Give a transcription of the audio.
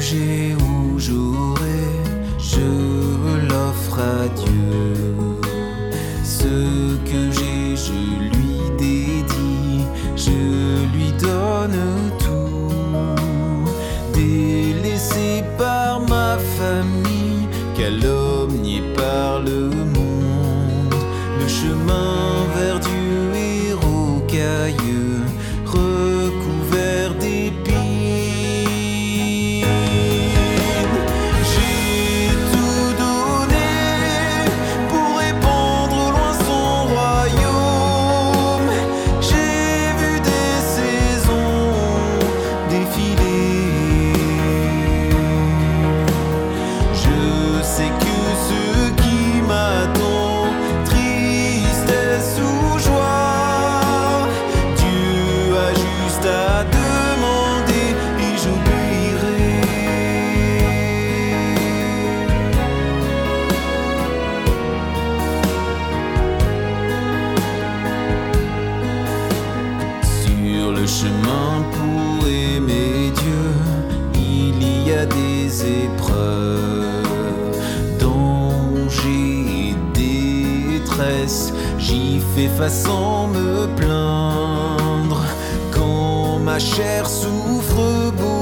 j'ai ou j'aurai, je l'offre à Dieu. Ce que j'ai, je lui dédie, je lui donne tout. Délaissé par ma famille, calomnié par le monde, le chemin vers Dieu est rocailleux, recouvert d'épines. J'ai tout donné pour répandre au loin son royaume. J'ai vu des saisons défiler. Je sais que ce qui m'attend, tristesse ou joie, Dieu a juste à demander et j'obéirai. Sur le chemin pour aimer Dieu, il y a des épreuves, dangers et détresse. J'y fais face sans me plaindre quand ma chair souffre beaucoup.